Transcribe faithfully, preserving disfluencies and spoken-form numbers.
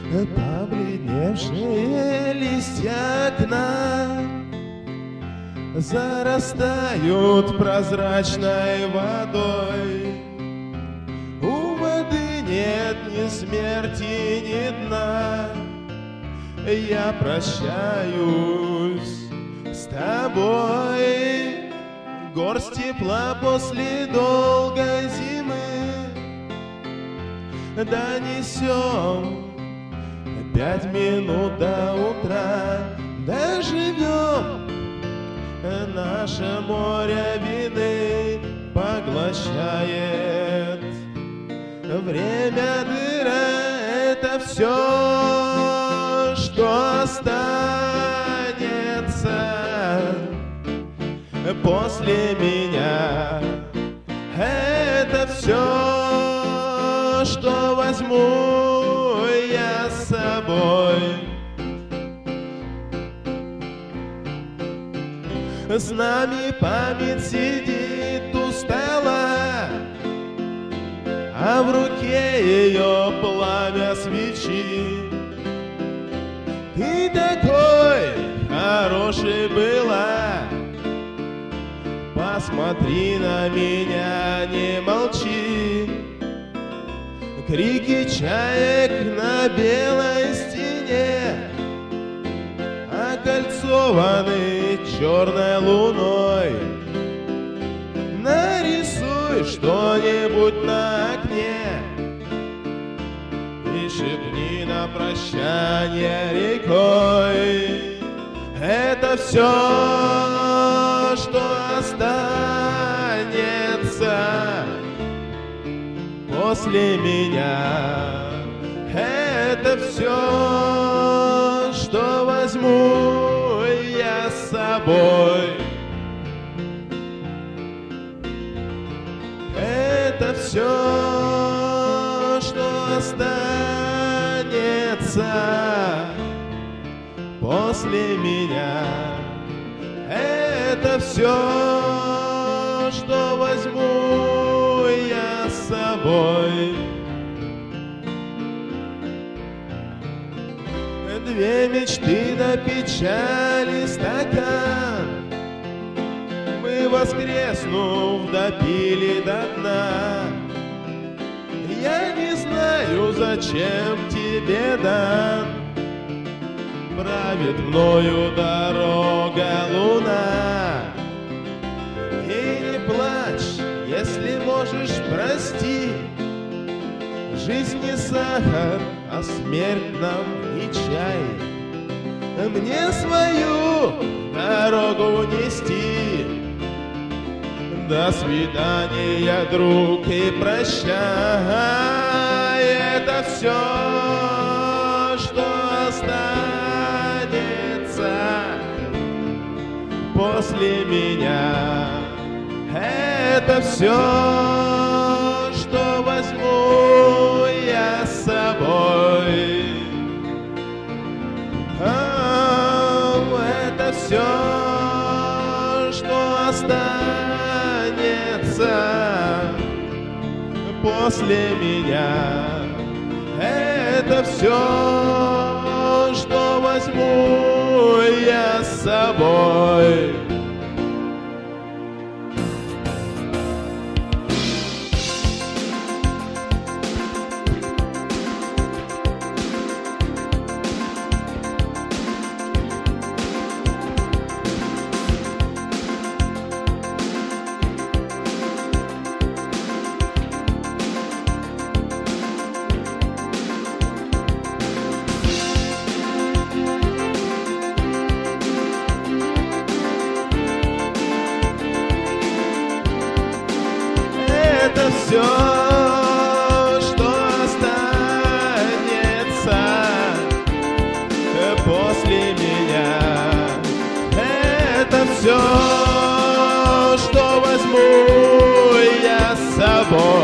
Побледневшие листья окна зарастают прозрачной водой. У воды нет ни смерти, ни дна. Я прощаюсь с тобой. Горсть тепла после долгой зимы донесем. Пять минут до утра доживем. Наше море вины поглощает. Время дыра — это все, что останется после меня. Это все, что возьму я с собой. С нами память сидит устала, а в руке ее пламя свечи. Ты такой хороший была, посмотри на меня, не молчи. Крики чаек на белой стене окольцованы черной луной. Нарисуй что-нибудь на окне и шепни на прощание рекой. Это все, что останется после меня. Это все, что возьму я с собой. Это все, что останется после меня. Это все, что возьму я с собой. Две мечты до печали стакан мы, воскреснув, допили до дна. Я не знаю, зачем тебе дан, правит мною дорога луна. И не плачь, если можешь, прости. Жизнь не сахар, а смерть нам не чай. Мне свою дорогу нести. До свидания, друг, и прощай. Это все, что останется после меня. Это все, что возьму я с собой. А, это все, что останется после меня. Это все, что возьму я с собой. Это все, что останется после меня. Это все, что возьму я с собой.